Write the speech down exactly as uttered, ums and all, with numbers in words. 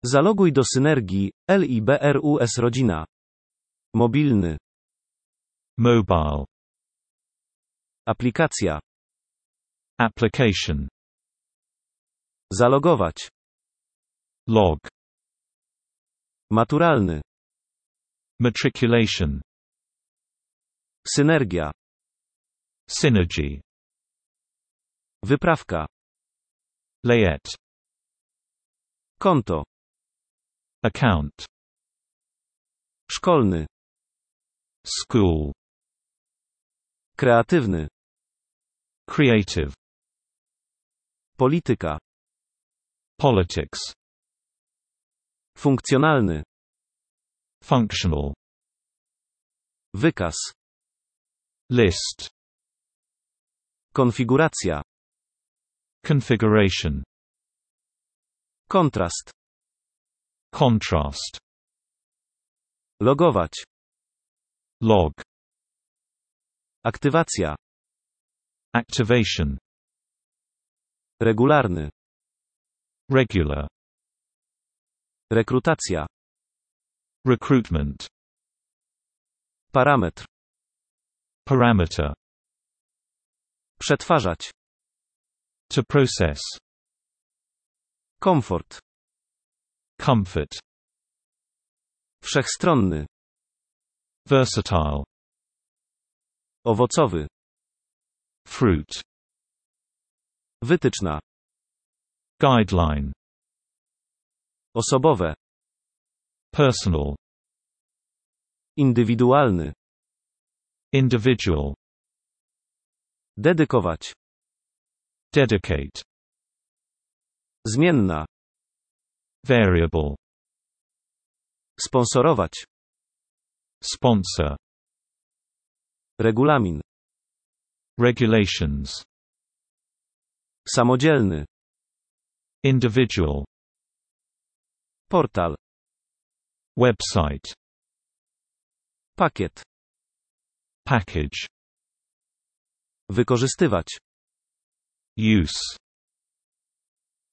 Zaloguj do Synergii, LIBRUS Rodzina. Mobilny. Mobile. Aplikacja. Application. Zalogować. Log. Maturalny. Matriculation. Synergia. Synergy. Wyprawka. Layette. Konto. Account. Szkolny. School. Kreatywny. Creative. Polityka. Politics. Funkcjonalny. Functional. Wykaz. List. Konfiguracja. Configuration. Kontrast. Contrast. Logować. Log. Aktywacja. Activation. Regularny. Regular. Rekrutacja. Recruitment. Parametr. Parameter. Przetwarzać. To process. Komfort. Comfort. Wszechstronny. Versatile. Owocowy. Fruit. Wytyczna. Guideline. Osobowe. Personal. Indywidualny. Individual. Dedykować. Dedicate. Zmienna. Variable. Sponsorować. Sponsor. Regulamin. Regulations. Samodzielny. Individual. Portal. Website. Pakiet. Package. Wykorzystywać. Use.